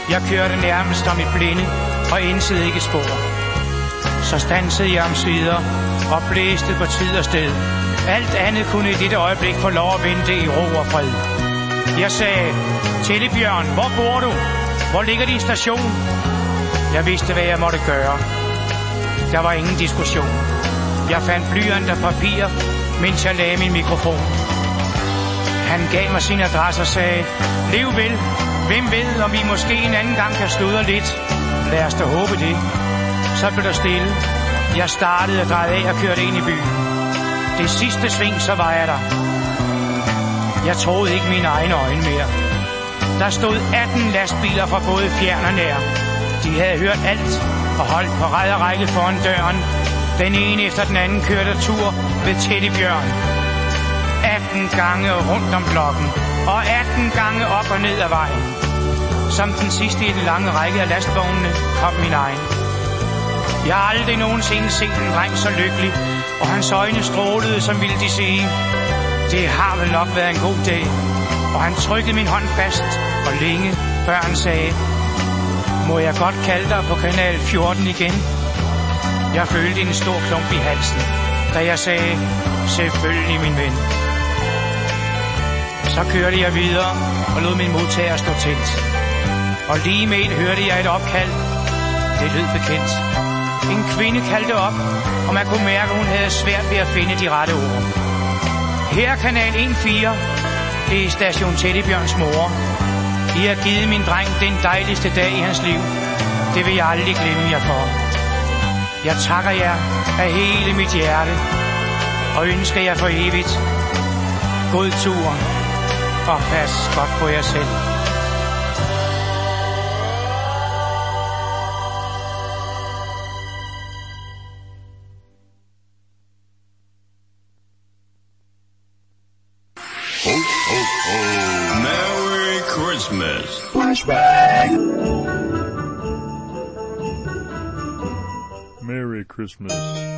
Jeg kørte nærmest om i blinde og indsede ikke spor. Så stansede jeg omsider og blæste på tid og sted. Alt andet kunne i dette øjeblik få lov at vente i ro og fred. Jeg sagde, Tellebjørn, hvor bor du? Hvor ligger din station? Jeg vidste, hvad jeg måtte gøre. Der var ingen diskussion. Jeg fandt blyant og papir, mens jeg lagde min mikrofon. Han gav mig sin adresse og sagde, lev vel. Hvem ved, om vi måske en anden gang kan sludre lidt? Lad os da håbe det. Så blev der stille. Jeg startede at dreje af og kørte ind i byen. Det sidste sving, så var jeg der. Jeg troede ikke mine egne øjne mere. Der stod 18 lastbiler fra både fjern og nær. De havde hørt alt og holdt på ræd og række foran døren. Den ene efter den anden kørte tur ved Tellebjørn. 18 gange rundt om blokken og 18 gange op og ned ad vejen. Som den sidste i den lange række af lastvognene kom min egen. Jeg har aldrig nogensinde set en dreng så lykkelig, og hans øjne strålede, som ville de sige, det har vel nok været en god dag. Og han trykkede min hånd fast, og længe før han sagde, må jeg godt kalde dig på kanal 14 igen? Jeg følte en stor klump i halsen, da jeg sagde, selvfølgelig min ven. Så kørte jeg videre og lod min modtager stå tændt. Og lige med et hørte jeg et opkald. Det lød bekendt. En kvinde kaldte op, og man kunne mærke, at hun havde svært ved at finde de rette ord. Her er kanal 1-4. Det er station Tellebjørns mor. I har givet min dreng den dejligste dag i hans liv. Det vil jeg aldrig glemme jer for. Jeg takker jer af hele mit hjerte, og ønsker jer for evigt. God tur, og pas godt på jer selv. Ho, ho, ho. Merry Christmas. Flashback. Merry Christmas.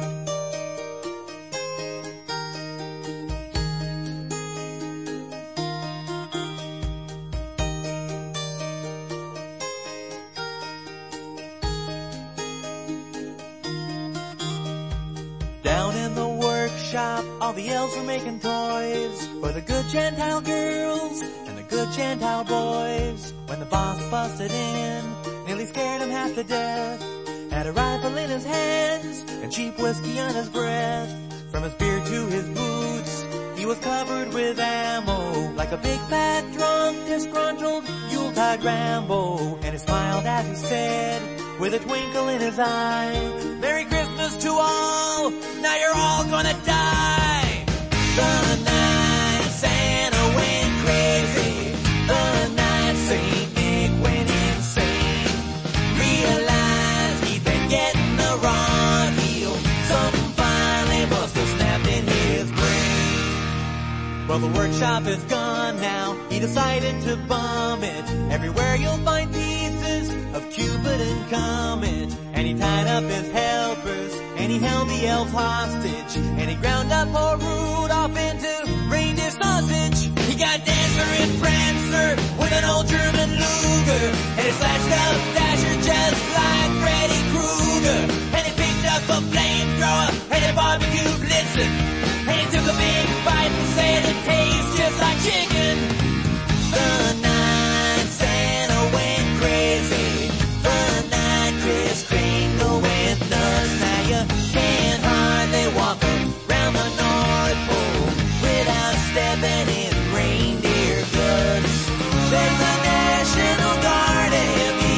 Down in the workshop, all the elves were making toys for the good Gentile girls and the good Gentile boys. When the boss busted in, nearly scared him half to death, had a rifle in his hands and cheap whiskey on his breath. From his beard to his boots, he was covered with ammo, like a big fat drunk, disgruntled Yuletide Rambo. And he smiled as he said, with a twinkle in his eye, Merry Christmas to all, now you're all gonna die. The night Santa went crazy, the night Saint Nick went insane, realized he'd been getting the wrong deal, something finally must have snapped in his brain. Well, the workshop is gone now, he decided to bomb it. Everywhere you'll find pieces of Cupid and Comet. And he tied up his helpers, and he held the elves hostage, and he ground up poor Rudolph into reindeer sausage. He got Dancer and Prancer with an old German Luger, and he slashed up Dasher just like Freddy Krueger. And he picked up a flamethrower, and he barbecued Blitzen, and he took a big bite and said it tastes just like chicken. The night Santa went crazy, the night Kris Kringle went nuts. Now you can't hardly walk around the North Pole without stepping in reindeer guts. There's the National Guard and the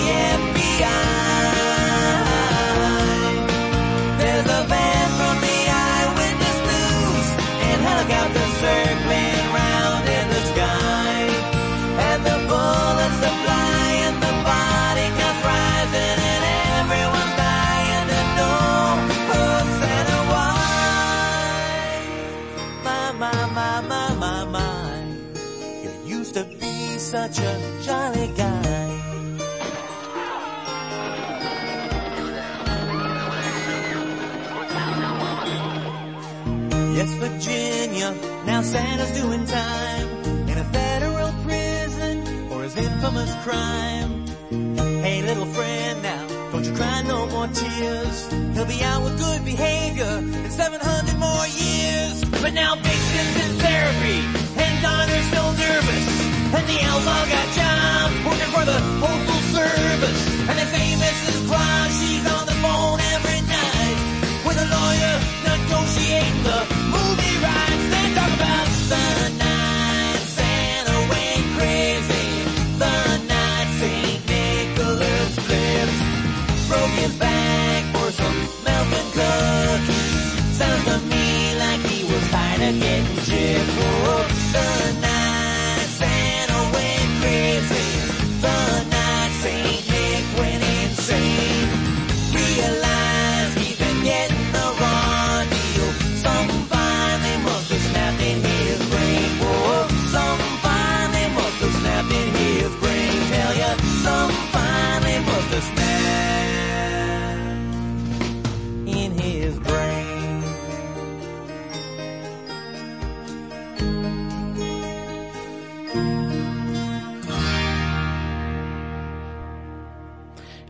FBI. There's a van from the Eyewitness News and helicopters circling round in the sky. And the bullets are flying, the body counts rising, and everyone's dying to know who's Santa why. My. You used to be such a jolly guy. Yes, Virginia, now Santa's doing time in a federal prison for his infamous crime.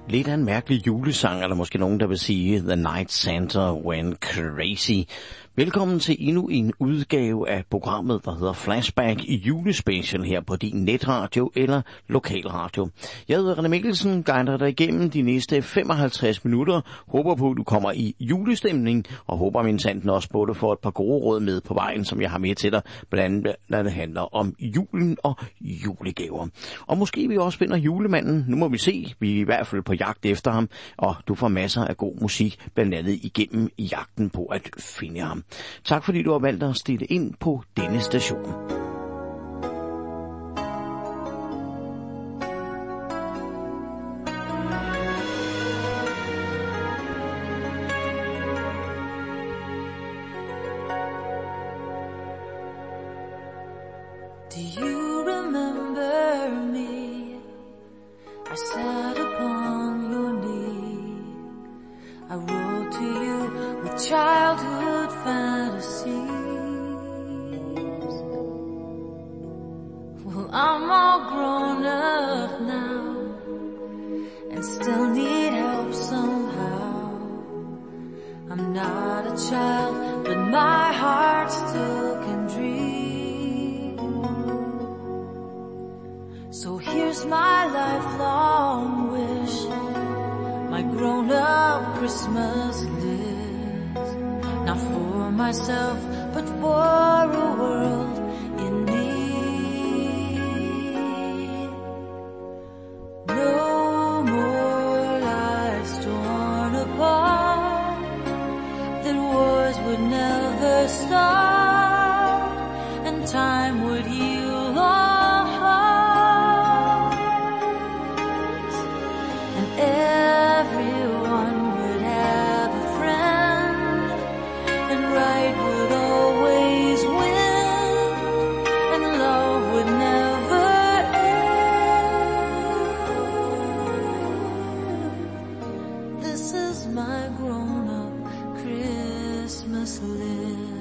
Lidt af en mærkelig julesang, eller måske nogen, der vil sige The Night Santa Went Crazy. Velkommen til endnu en udgave af programmet, der hedder Flashback i julespecial her på din netradio eller lokalradio. Jeg hedder René Mikkelsen, guider dig igennem de næste 55 minutter. Håber på, at du kommer i julestemning, og håber mindsanden også både får et par gode råd med på vejen, som jeg har med til dig, blandt andet når det handler om julen og julegaver. Og måske vi også finder julemanden. Nu må vi se. Vi er i hvert fald på jagt efter ham, og du får masser af god musik, blandt andet igennem i jagten på at finde ham. Tak fordi du har valgt at stille ind på denne station. Do you remember me? I sat upon your knee. I wrote to you with childhood fantasies. Well, I'm all grown up now and still need help somehow. I'm not a child, but my heart still can dream. So here's my lifelong wish, my grown-up Christmas list. Not for myself, but for a world in need. No more lives torn apart, that wars would never start, and time would heal all hearts, and everyone would have a friend, and right would always win, and love would never end. This is my grown-up Christmas list.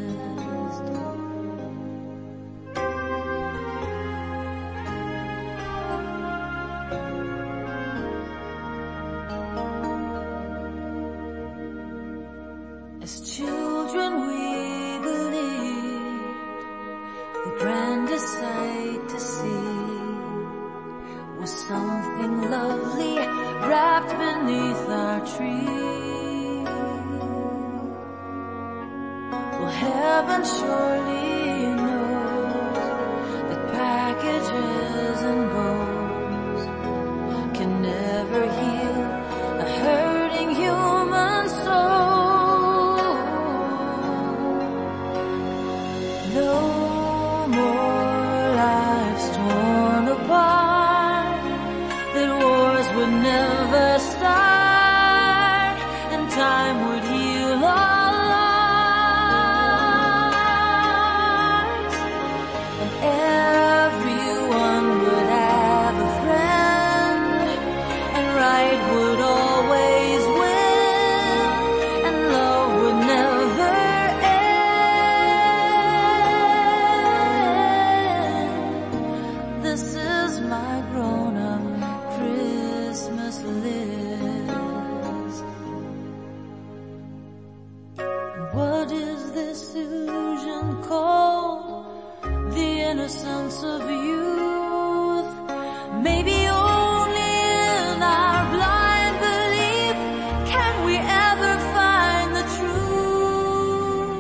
As children we believed the grandest sight to see was something lovely wrapped beneath our tree. Well, heaven surely knows that packages and bows can never heal a hurting human soul. No more lives torn apart, that wars would never start, and time would heal all hearts, and everyone would have a friend, and right would always win, and love would never end. This is my grown-up Christmas list. What is this illusion called? The innocence of youth. Maybe only in our blind belief can we ever find the truth.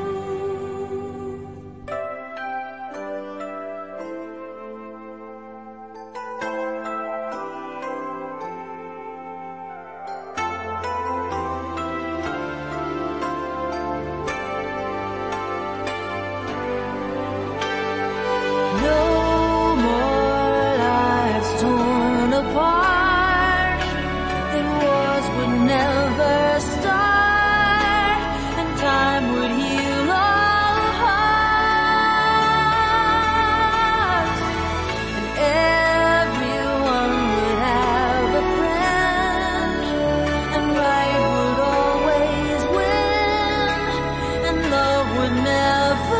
No more lives torn apart, that wars would never start, and time would heal all hearts, and everyone would have a friend, and right would always win, and love would never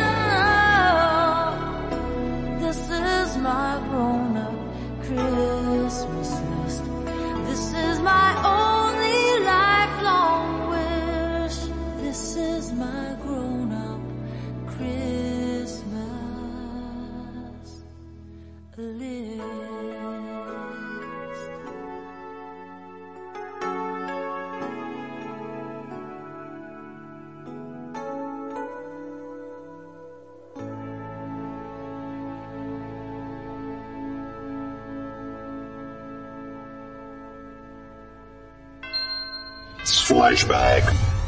end. This is my grown-up Christmas. list. Flashback.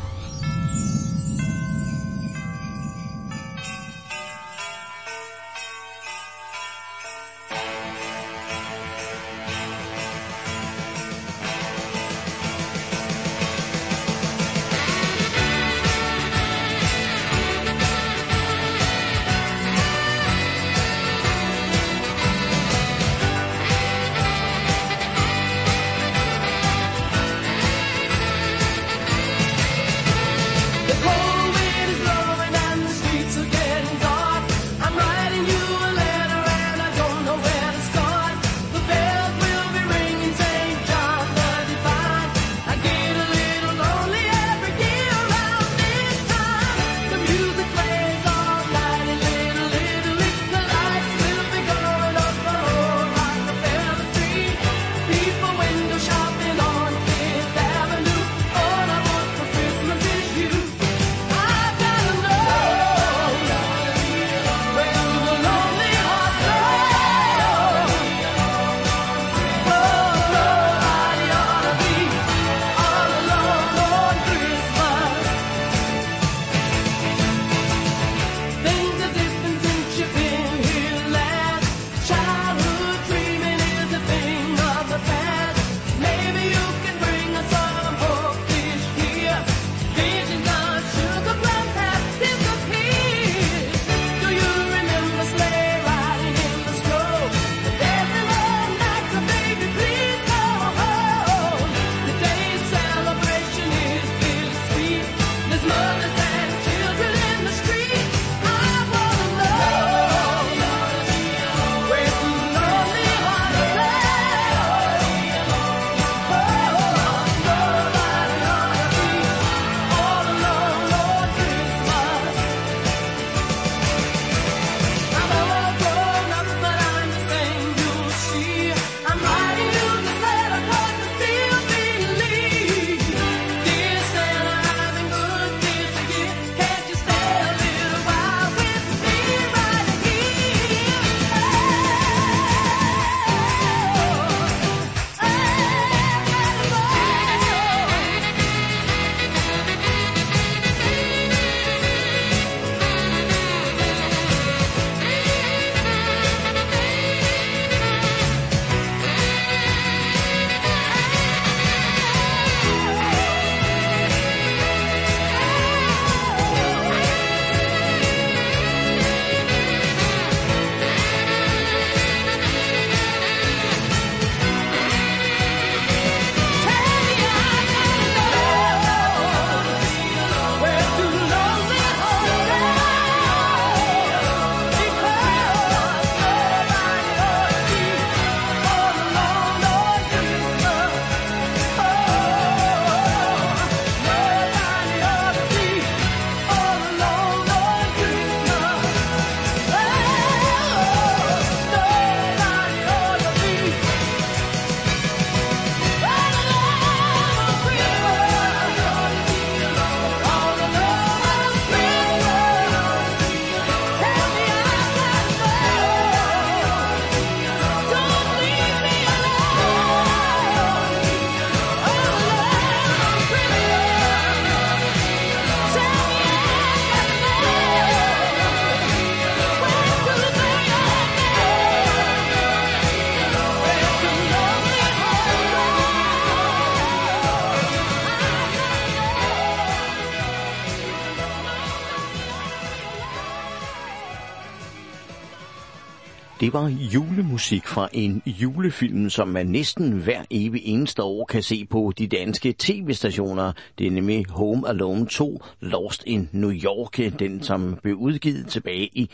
Det var julemusik fra en julefilm, som man næsten hver evig eneste år kan se på de danske tv-stationer. Det er nemlig Home Alone 2, Lost in New York, den som blev udgivet tilbage i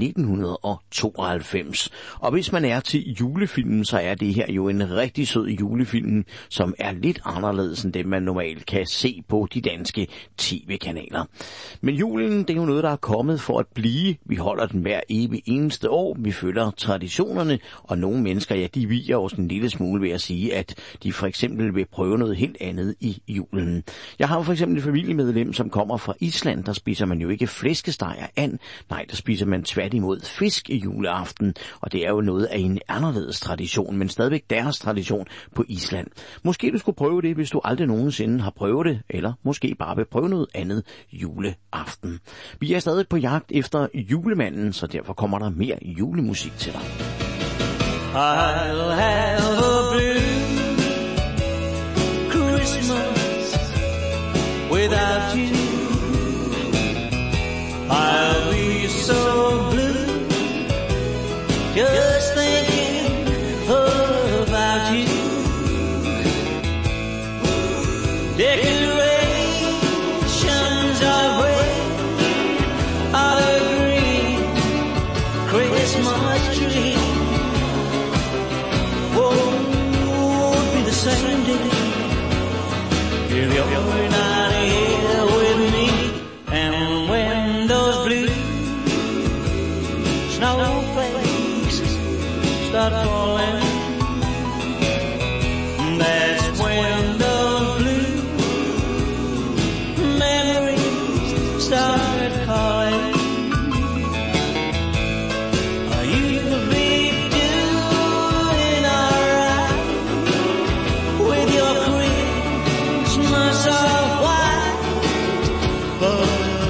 1992. Og hvis man er til julefilmen, så er det her jo en rigtig sød julefilm, som er lidt anderledes end det, man normalt kan se på de danske tv-kanaler. Men julen, det er jo noget, der er kommet for at blive. Vi holder den hver evig eneste år. Vi følger traditionerne, og nogle mennesker, ja, de viger også en lille smule ved at sige, at de for eksempel vil prøve noget helt andet i julen. Jeg har for eksempel et familiemedlem, som kommer fra Island. Der spiser man jo ikke flæskesteg og and. Nej, der spiser man tværtimod fisk i juleaften, og det er jo noget af en anderledes tradition, men stadigvæk deres tradition på Island. Måske du skulle prøve det, hvis du aldrig nogensinde har prøvet det, eller måske bare vil prøve noget andet juleaften. Vi er stadig på jagt efter julemanden, så derfor kommer der mere julemusik til dig. I'll have a blue Christmas without you. I'll be so blue just thinking about you. Decorations of red are the green Christmas tree. Won't be the same day if you're not here with me. And when those blue snowflakes start falling, that's when those blue memories start calling. You'll be doing alright with your Christmas of white, but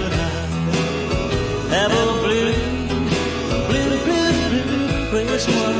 I have a blue, blue, blue, blue Christmas.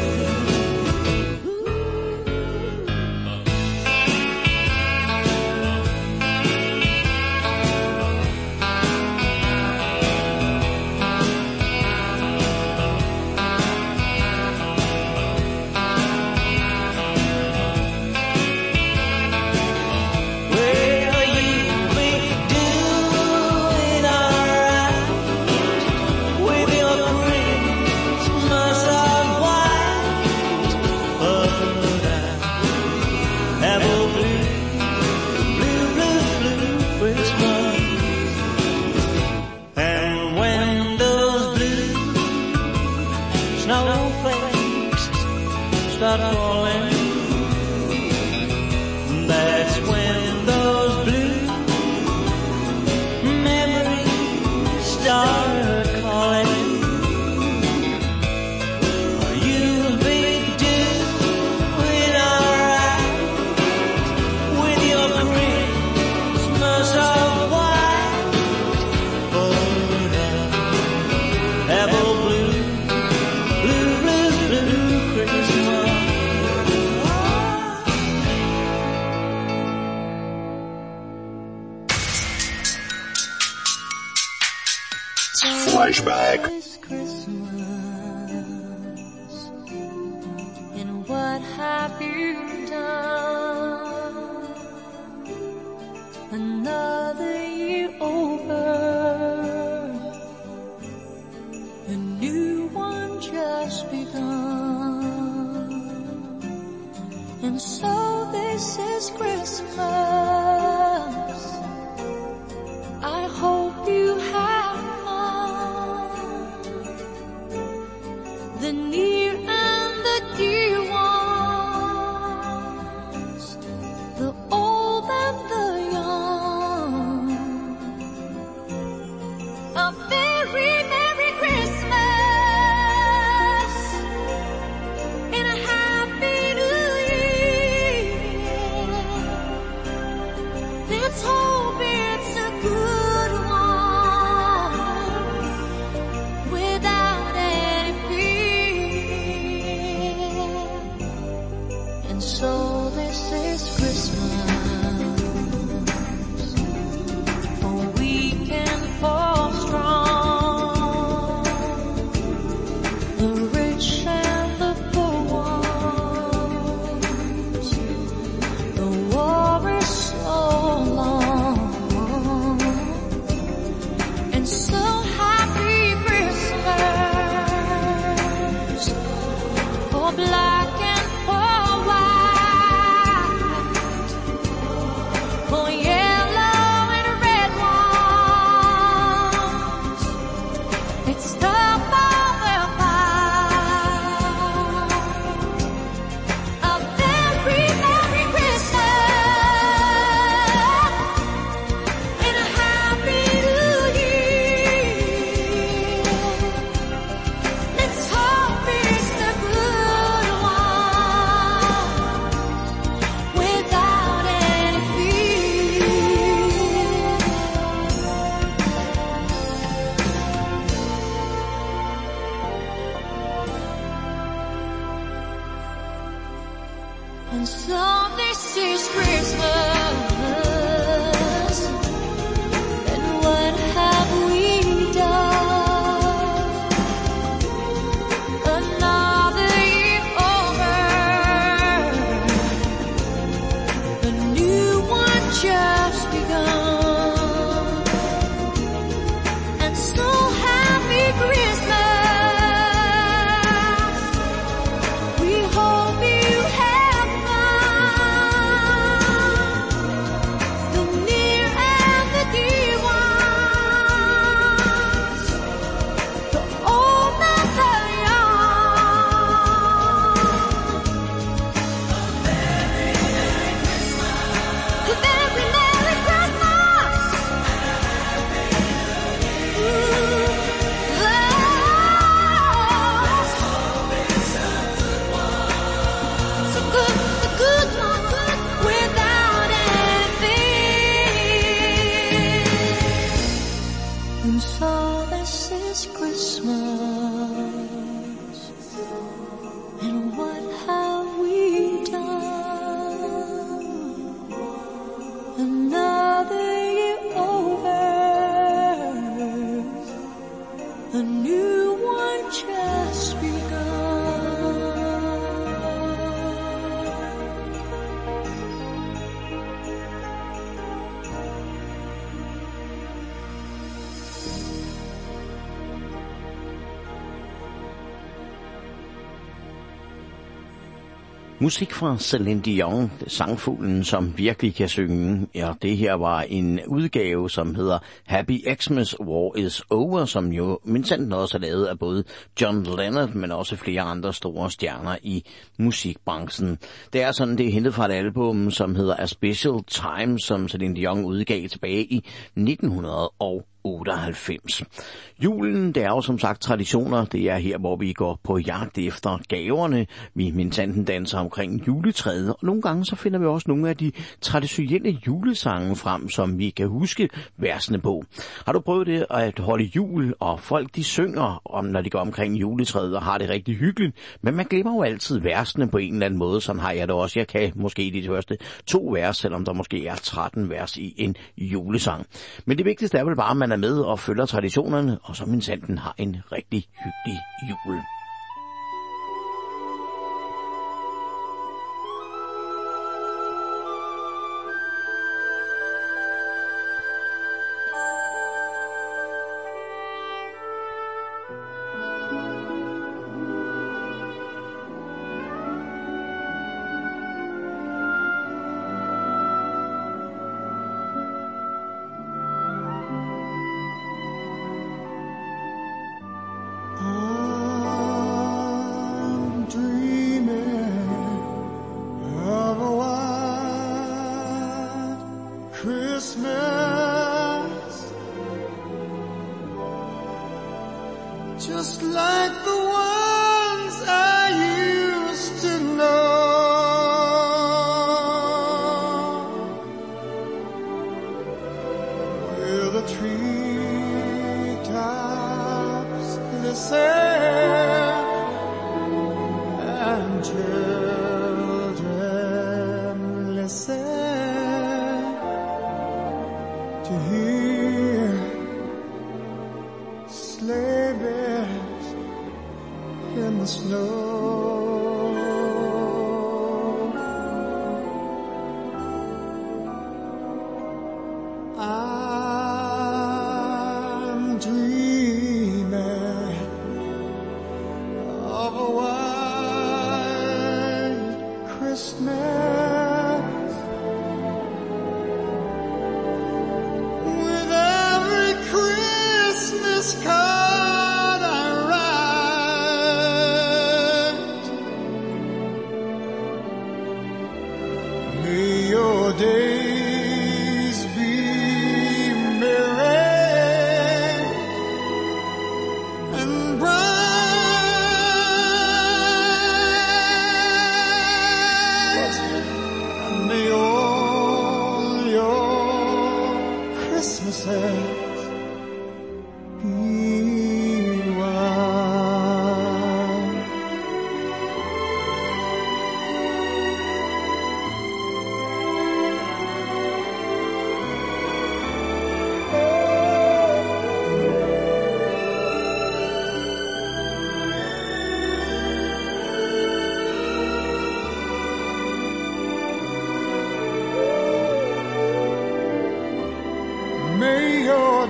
Start falling, that's when those blue memories start calling. You'll be doing alright with your Christmas of white, but I have a blue, blue, blue, blue Christmas. Flashback. This Christmas, and what have you done? Another year over, a new one just begun, and so this is Christmas. I hope you have the near and the dear ones, the old and the young. A very Merry Christmas and a Happy New Year. Let's hope it's a good one without any fear. And so this is Christmas, for weak and for strong, the rich and the poor ones. The war is so long, and so happy Christmas for black and for white, for yellow and red ones. Let's stop all the fight And so this is Christmas. And what have we done? Another year over. A new one just begun. And so happy Christmas. We hope you have fun. The near and the dear ones. The old and the young. A very Merry Christmas. A very Merry Christmas. So good, the good one, good without ending. And so this is Christmas. And what have we done? Another year over. A new one just begun. Musik fra Celine Dion, sangfuglen, som virkelig kan synge. Ja, det her var en udgave, som hedder Happy Xmas War is Over, som jo mindsandt også er lavet af både John Lennon, men også flere andre store stjerner i musikbranchen. Det er sådan, det er hentet fra et album, som hedder A Special Time, som Celine Dion udgav tilbage i 1998. Julen, det er jo som sagt traditioner. Det er her, hvor vi går på jagt efter gaverne. Vi mindsanten danser omkring juletræet, og nogle gange så finder vi også nogle af de traditionelle julesange frem, som vi kan huske versene på. Har du prøvet det at holde jul, og folk de synger om, når de går omkring juletræet og har det rigtig hyggeligt, men man glemmer jo altid versene på en eller anden måde. Sådan har jeg det også. Jeg kan måske de første 2 vers, selvom der måske er 13 vers i en julesang. Men det vigtigste er vel bare, at man er med og følger traditionerne, og så mindsanten har en rigtig hyggelig jul. Just like the ones I used to know, where the treetops glisten and children listen to hear sleigh bells in the snow. I'm dreaming of a white Christmas with every Christmas card I write. May your days be merry and bright, and may all your Christmases be white.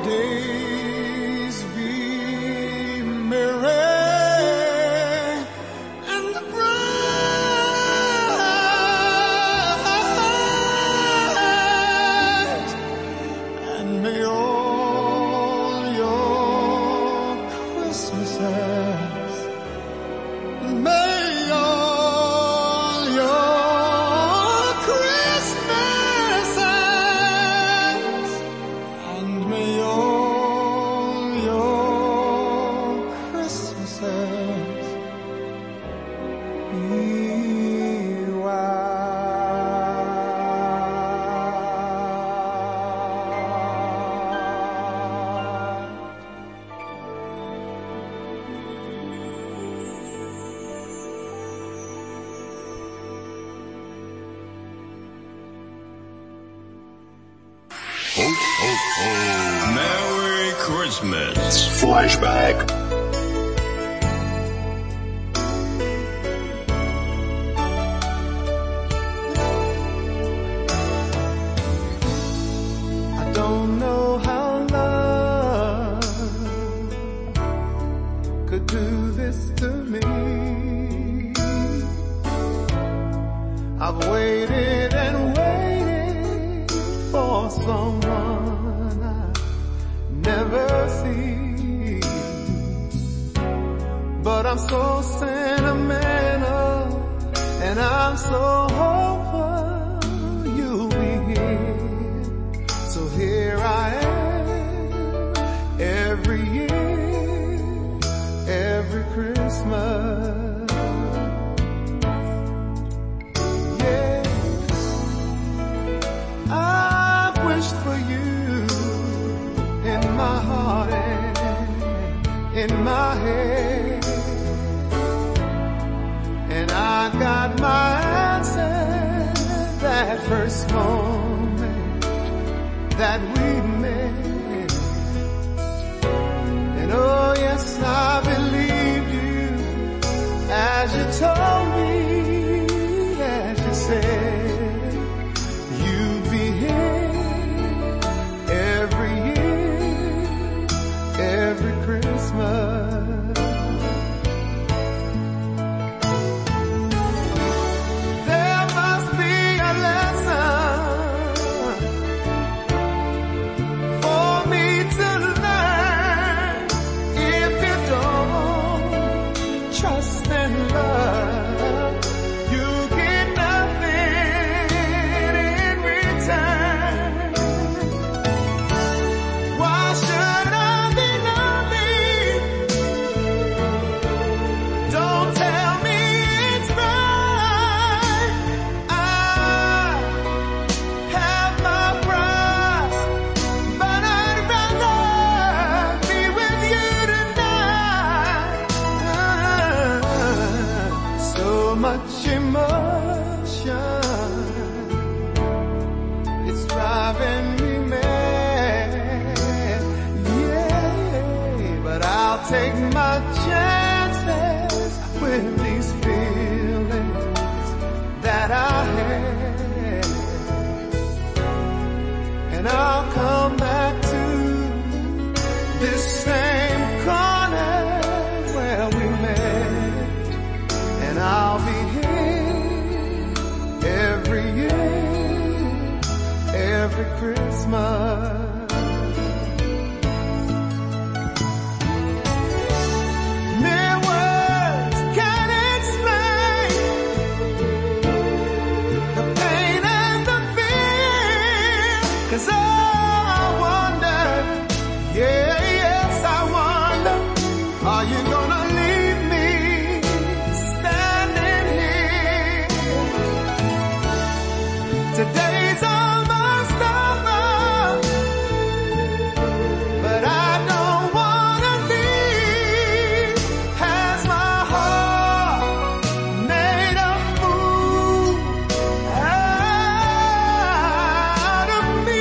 days be merry and bright, and may all your Christmases, may all your Christmases, and may all your Christmases be Ho, ho, ho. Merry Christmas. Flashback. I don't know how love could do this to me. I've waited and waited for someone I never see, but I'm so sentimental and I'm so hopeful you'll be here. So here I am, every year, every Christmas. Yeah, I've wished for you in my heart and in my head, and I got my answer that first moment that we met. And oh yes, I believed you as you told me, as you said you'd be here every year, every Christmas. There must be a lesson for me to learn. If you don't trust and love, you get nothing in return. Why should I be lonely? Don't tell me it's right. I have my price, but I'd rather be with you tonight. So much emotion, it's driving me mad. Yeah, but I'll take my chances with these feelings that I have, and I'll come back to this same corner where we met, and I'll be here every year, every Christmas. Mere words can't explain the pain and the fear, 'cause I wonder, yeah, yes, I wonder, are you gonna leave me standing here? Today's almost over, but I don't wanna leave. Has my heart made a fool out of me?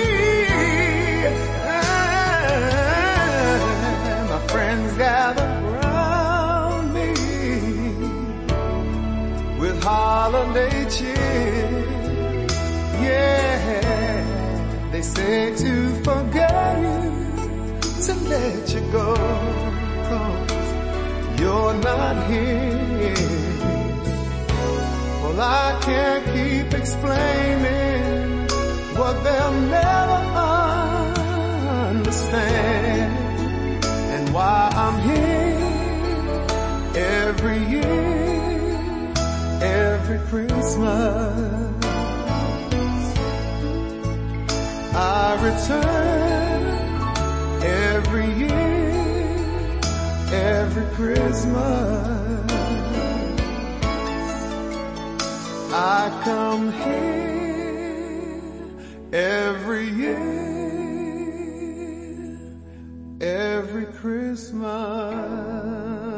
My friends gather round me with holiday cheer. Yeah, they say to forget you to let you go, 'cause you're not here. Well, I can't keep explaining what they'll never understand, and why I'm here every year, every Christmas. I return every year, every Christmas. I come here every year, every Christmas.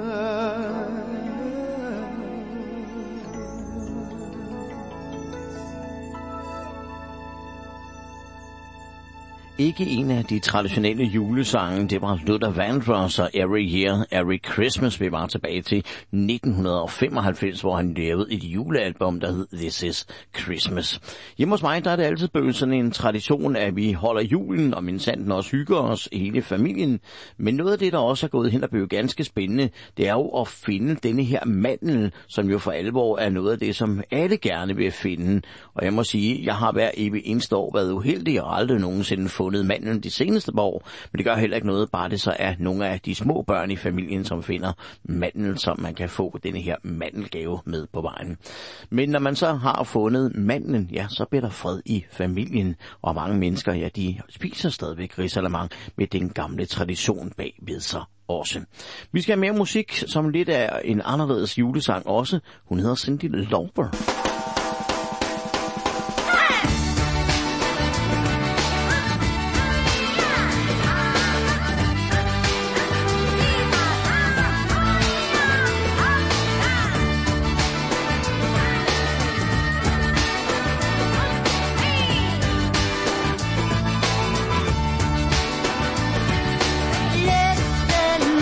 Ikke en af de traditionelle julesange, det var Luther Vandross og Every Year, Every Christmas. Vi var tilbage til 1995, hvor han lavede et julealbum, der hed This Is Christmas. Hjemme hos mig, der er det altid blevet sådan en tradition, at vi holder julen, og mindsanden også hygger os hele familien. Men noget af det, der også er gået hen og blevet ganske spændende, det er jo at finde denne her mandel, som jo for alvor er noget af det, som alle gerne vil finde. Og jeg må sige, jeg har hver evig eneste år været uheldig og aldrig nogensinde fundet mandlen de seneste år, men det gør heller ikke noget, bare det så er nogle af de små børn i familien, som finder mandlen, som man kan få denne her mandelgave med på vejen. Men når man så har fundet mandlen, ja, så bliver der fred i familien, og mange mennesker, ja, de spiser stadigvæk risalamande med den gamle tradition bag ved sig også. Vi skal have mere musik, som lidt af en anderledes julesang også. Hun hedder Cyndi Lauper.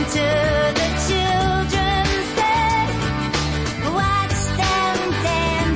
Children say, watch them dance.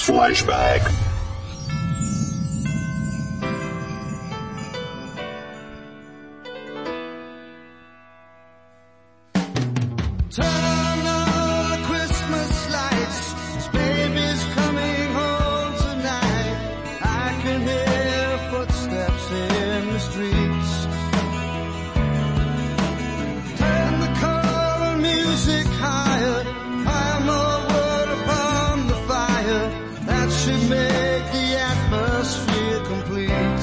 Flashback. Turn on the Christmas lights, 'cause baby's coming home tonight. I can hear footsteps in the streets. Turn the choral music higher, pile more wood upon the fire. That should make the atmosphere complete.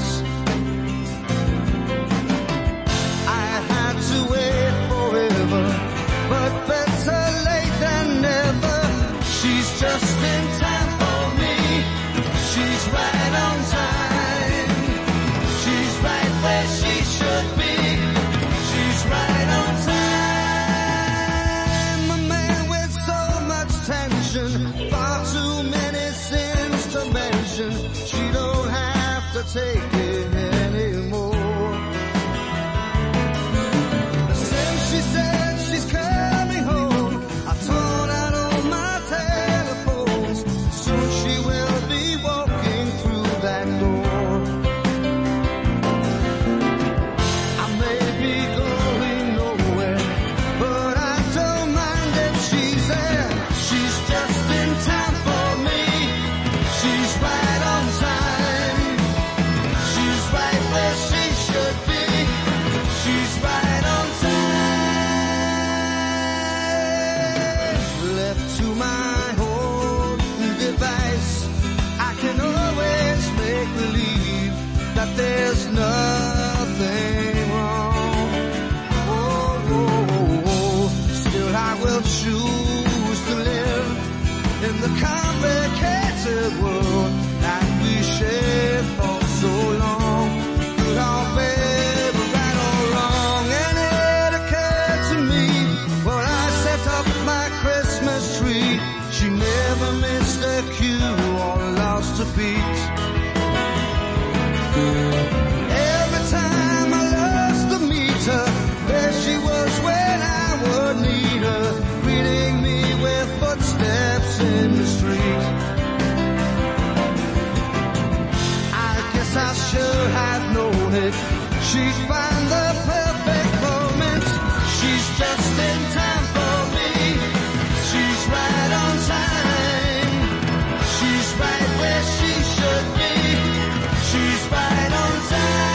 I had to wait forever, but better late than never. She's just in time for me. She's right on time. She's right where she should be. She's right on time. A man with so much tension, far too many sins to mention. She don't have to take it anymore. Since she said she's coming home, I've torn out all my telephones. Soon she will be walking through that door. I may be going nowhere, but I don't mind if she's there. She's just in time for me. She's right on time. She's right where she should be. She's right on time. Left to my own device, I can always make believe that there's nothing wrong. Oh, oh, oh. Still I will choose to live in the complicated world that we shared for so long. Good or bad, right or wrong, and it occurred to me when I set up my Christmas tree. She never missed a cue or lost a beat. Every time I lost the meter, there she was when I would need her, greeting me with footsteps in the street. I guess I should have known it. She'd find the perfect moment. She's just in time for me. She's right on time. She's right where she should be. She's right on time.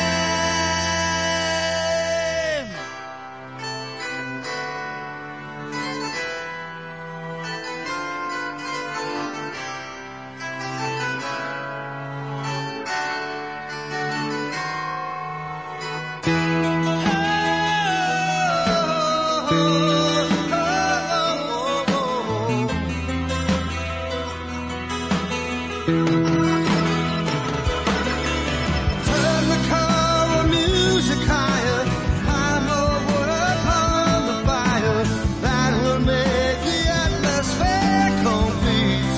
Turn the choral music higher, pile more wood upon the fire. That will make the atmosphere complete.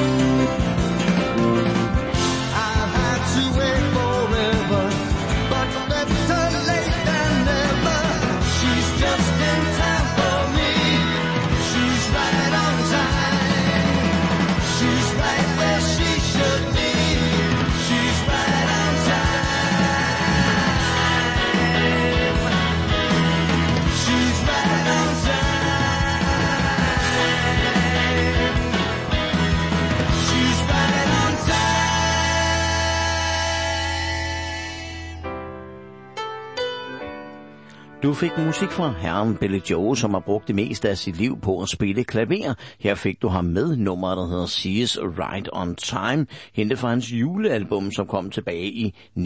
I've had to wait forever, but better late than never. She's just in time for me. She's right on time. She's right where she should be. She's right on time. She's right on time. She's right on time. Du fik musik fra herren Billy Joel, som har brugt det meste af sit liv på at spille klaver. Her fik du ham med nummeret, der hedder She's Right on Time, hentet fra hans julealbum, som kom tilbage i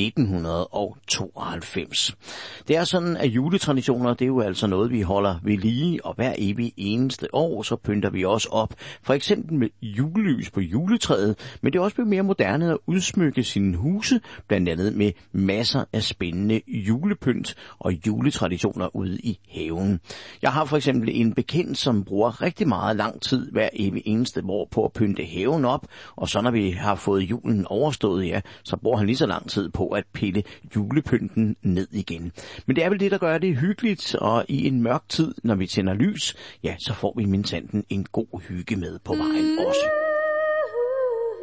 1992. Det er sådan, at juletraditioner, det er jo altså noget, vi holder ved lige, og hver evig eneste år, så pynter vi også op. For eksempel med julelys på juletræet, men det er også blevet mere moderne at udsmykke sine huse, blandt andet med masser af spændende julepynt og juletraditioner ude i haven. Jeg har for eksempel en bekendt, som bruger rigtig meget lang tid hver evig eneste år på at pynte haven op, og så når vi har fået julen overstået, ja, så bruger han lige så lang tid på at pille julepynten ned igen. Men det er vel det, der gør det hyggeligt, og i en mørk tid, når vi tænder lys, ja, så får vi minsanden en god hygge med på vejen også.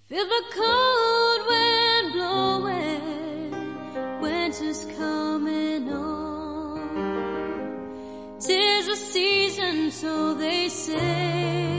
Feel the cold wind blowing, winter's coming on. 'Tis a season, so they say.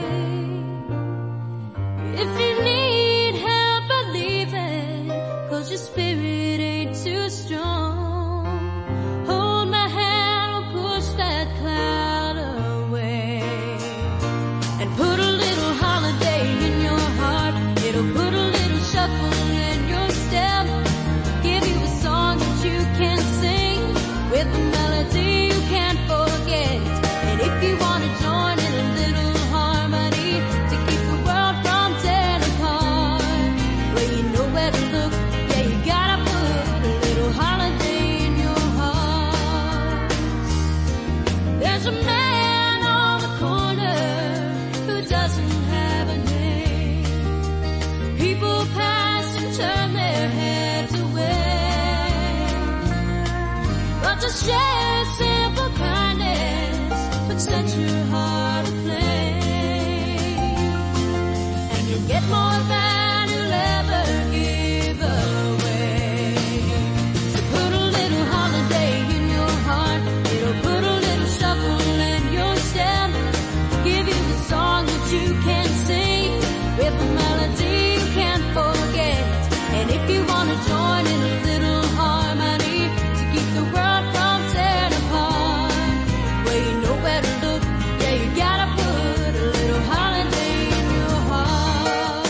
If you need help believing, 'cause your spirit ain't too strong, hold my hand, we'll push that cloud away. And put a little holiday in your heart, it'll put a little shuffle in your step. Give you a song that you can sing, with a melody you can't forget. And if you want to join in a little harmony to keep the world from tearing apart, well, you know where to look. Yeah, you gotta put a little holiday in your heart. There's a man on the corner who doesn't have a name. People pass and turn their heads away, but to share simple kindness would set your heart aflame, and you'll get more than you'll ever give away. So put a little holiday in your heart, it'll put a little shuffle in your step. Give you a song that you can sing, with a melody you can't forget. And if you want to join in a little harmony to keep the world from tearing apart, well, you know where to look. Yeah, you gotta put a little holiday in your heart.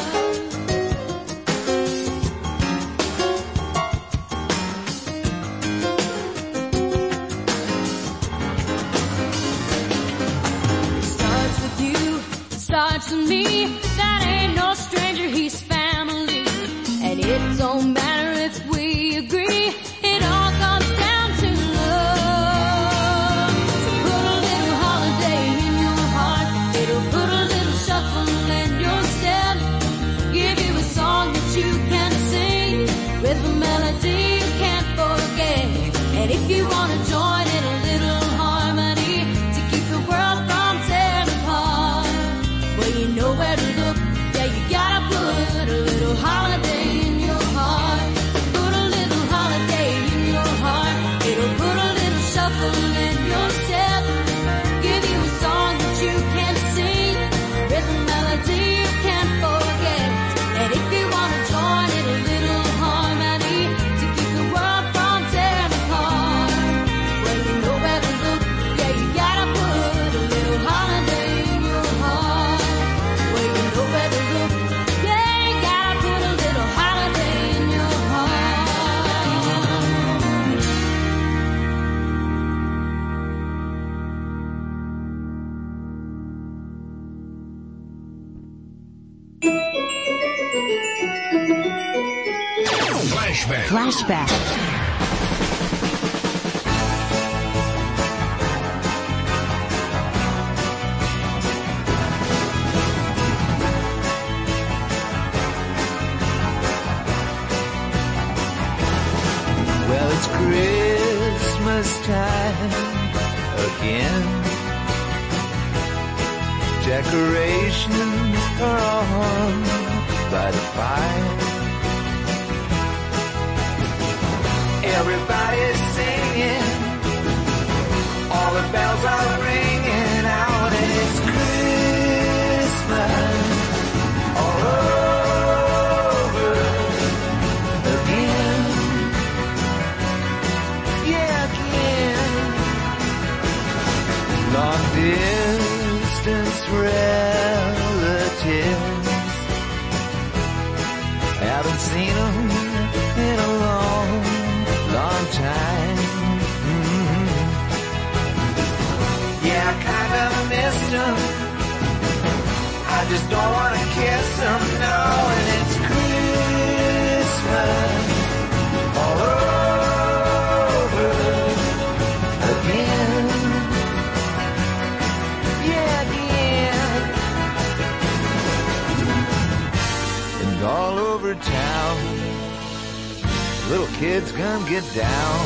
It starts with you, it starts with me. That ain't no stranger, he's family. And it don't matter if we agree, it all comes down to love. So put a little holiday in your heart, it'll put a little shuffle in your step. Give you a song that you can sing, with a melody you can't forget. And if you want to join in a little harmony to keep the world from tearing apart, well, you know where to look. Yeah, you gotta put a little holiday in your heart. Put a little holiday in your heart, it'll put a little shuffle in your step. Give you a song that you can sing, with a melody you can't forget. And if you want to join in a little harmony to keep the world from tearing apart, well, you know where to look. Yeah, you gotta put a little holiday in your heart. Well, you know where to look. Yeah, you gotta put a little holiday in your heart. Flashback. Well, it's Christmas time again. Decorations are on by the fire. Everybody's singing, all the bells are ringing out, and it's Christmas all over again. Yeah, again. Long distance relatives, haven't seen them in a long time. Yeah, I kind of missed them. I just don't want to kiss them, no. And it's Christmas all over again. Yeah, again. And all over town, little kids come get down.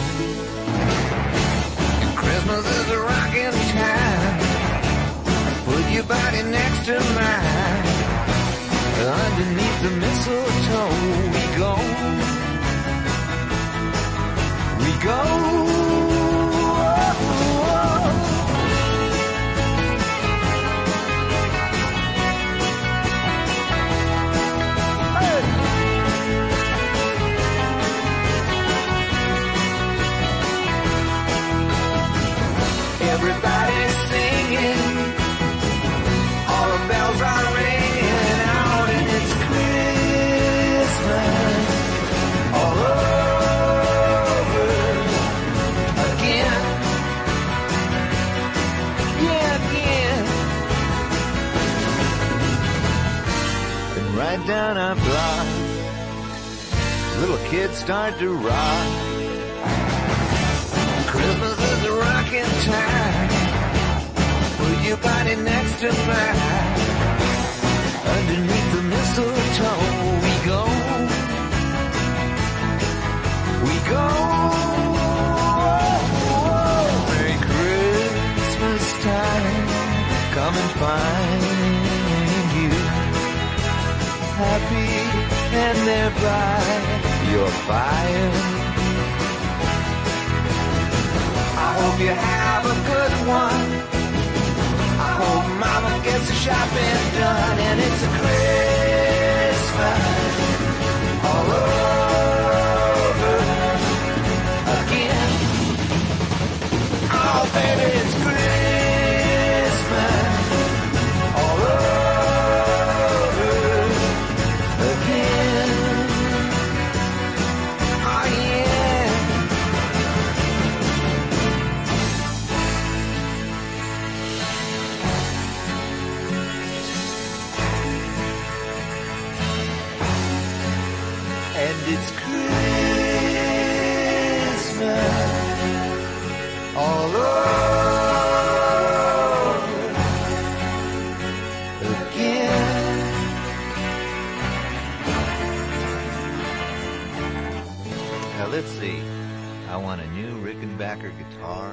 And Christmas is a rockin' time. Put your body next to mine, underneath the mistletoe we go. We go. Everybody's singing, all the bells are ringing out, and it's Christmas all over again. Yeah, again. And right down our block, little kids start to rock. Christmas is a rocking time. Put your body next to mine. Underneath the mistletoe we go. We go. Merry Christmas time. Come and find you happy and thereby your fire. I hope you have a good one. I hope Mama gets the shopping done, and it's a Christmas all over again. Oh, baby, it's Christmas all over again. Oh, yeah. And it's Christmas all over again. Now let's see. I want a new Rickenbacker guitar,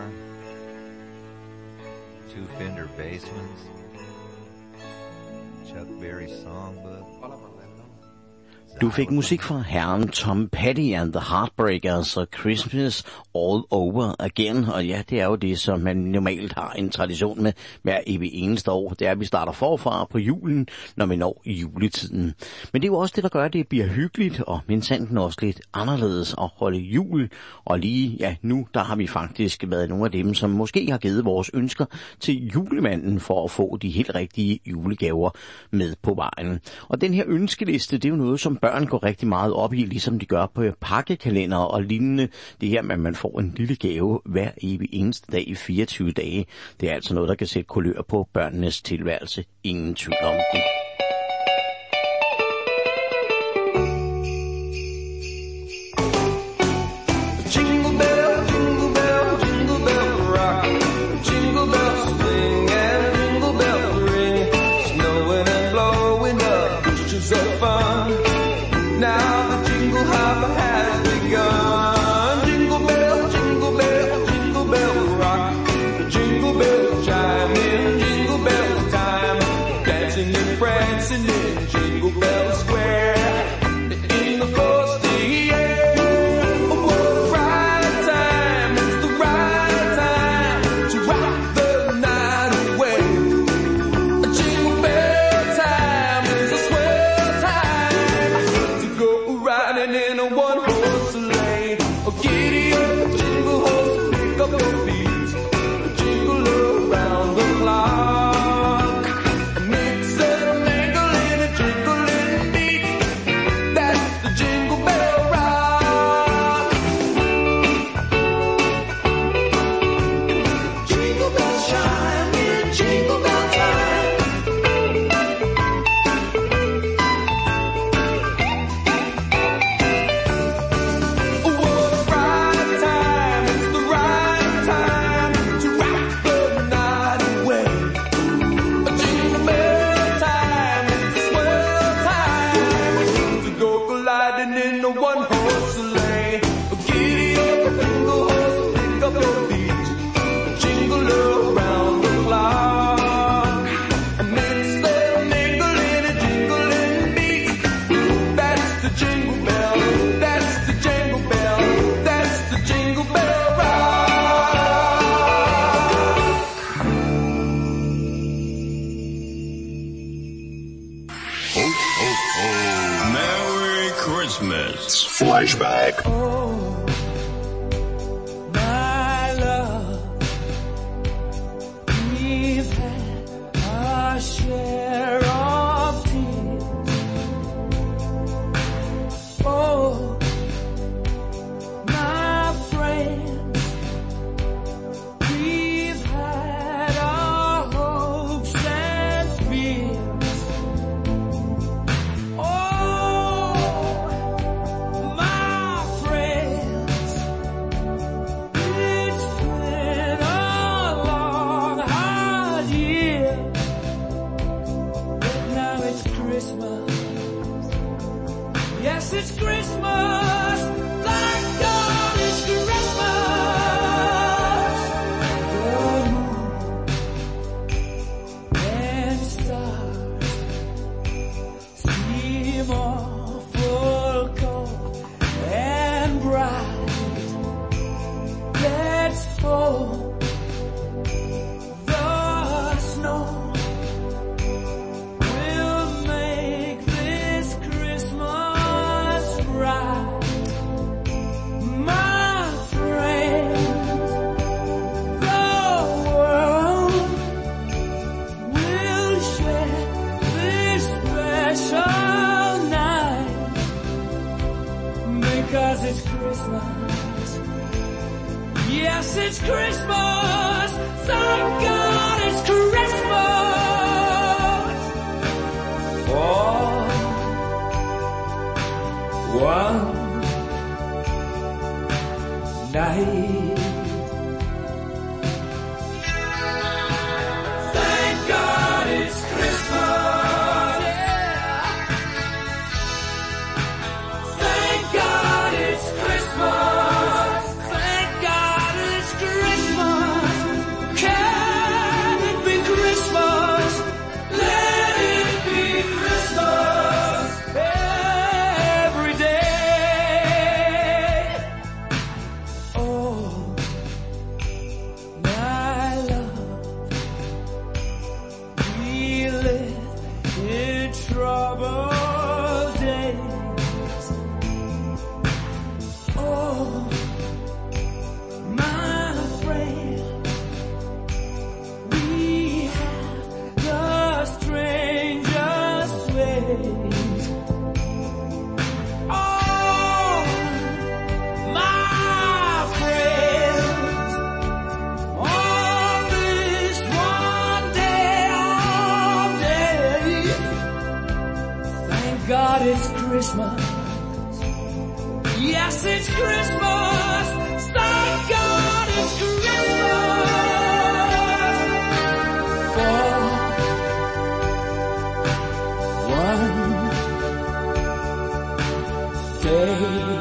2 Fender Bassmans, Chuck Berry songbook. Du fik musik fra herren Tom Petty and the Heartbreakers og Christmas All Over Again. Og ja, det er jo det, som man normalt har en tradition med hver evig eneste år. Det er, at vi starter forfra på julen, når vi når juletiden. Men det er jo også det, der gør, at det bliver hyggeligt og mindsanten også lidt anderledes at holde jul. Og lige ja, nu, der har vi faktisk været nogle af dem, som måske har givet vores ønsker til julemanden for at få de helt rigtige julegaver med på vejen. Og den her ønskeliste, det er jo noget, som børn går rigtig meget op i, ligesom de gør på pakkekalender og lignende. Det her med, at man får en lille gave hver evig eneste dag i 24 dage. Det er altså noget, der kan sætte kulør på børnenes tilværelse. Ingen tvivl om det. Jingle bell, jingle bell, jingle bell rock. Jingle bells swing and jingle bells ring. Snowing and blowing up bushes of fun. Now the jingle hop has begun. Jingle bell, jingle bell, jingle bell rock. The jingle bells chime in jingle bell time. Dancing in prayer. Flashback. Oh, my love, we've had our share of tears. Oh, my friends, we've had our hopes and fears. Oh, my friends, it's been a long, hard year, but now it's Christmas. Yes, it's Christmas. Thank God it's Christmas. The moon and stars seem awful cold and bright. Let's hope the snow will make this Christmas bright. My friends, the world will share this special night because it's Christmas. Yes, it's Christmas. Thank God it's Christmas. For one night. Thank God it's Christmas. Yeah. Thank God it's Christmas. Thank God it's Christmas. Can it be Christmas? Let it be Christmas every day. Oh, my love, we live in troubled days. Oh, my friend, we have the strangest ways. Oh, my friends, on this one day of days, thank God it's Christmas. Yes, it's Christmas. Thank God it's Christmas. For one day.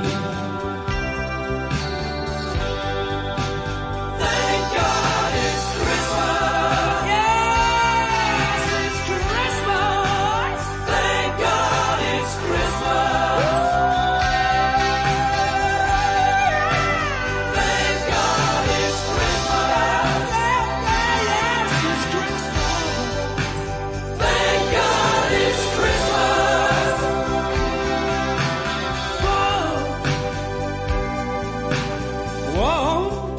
Thank God it's Christmas. Yes, it's Christmas. Thank God it's Christmas. Thank God it's Christmas. Yes, it's Christmas. Thank God it's Christmas. Whoa. Whoa.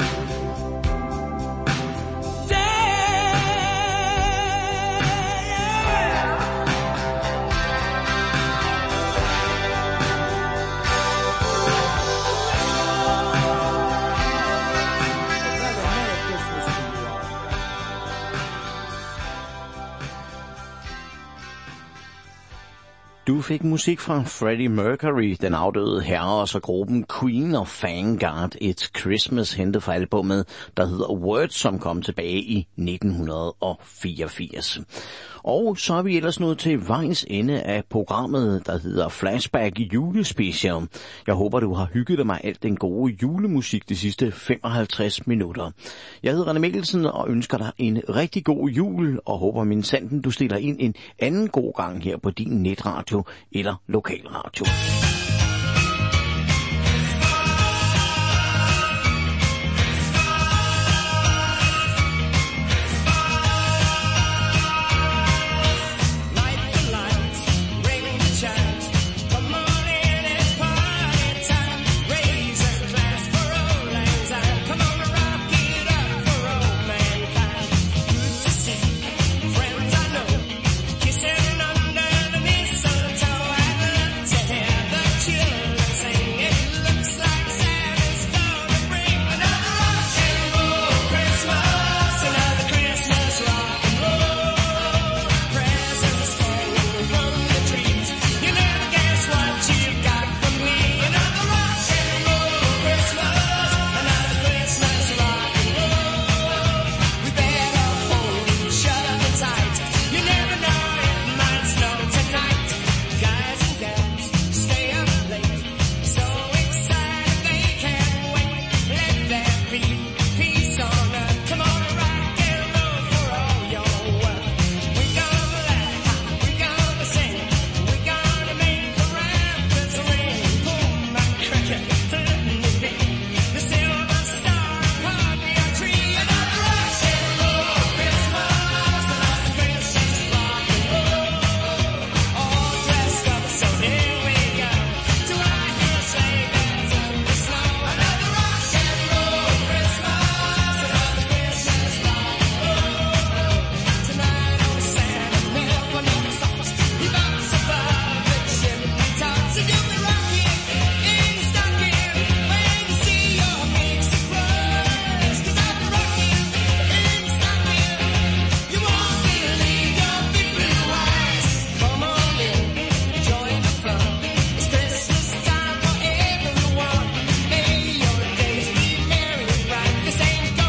Du fik musik fra Freddie Mercury, den afdøde herre, og så gruppen Queen of Vanguard, It's Christmas, hentet fra albumet, der hedder Words, som kom tilbage i 1984. Og så er vi ellers nået til vejs ende af programmet, der hedder Flashback Julespecial. Jeg håber, du har hygget dig med alt den gode julemusik de sidste 55 minutter. Jeg hedder René Mikkelsen og ønsker dig en rigtig god jul, og håber minsandten, du stiller ind en anden god gang her på din netradio eller lokalradio.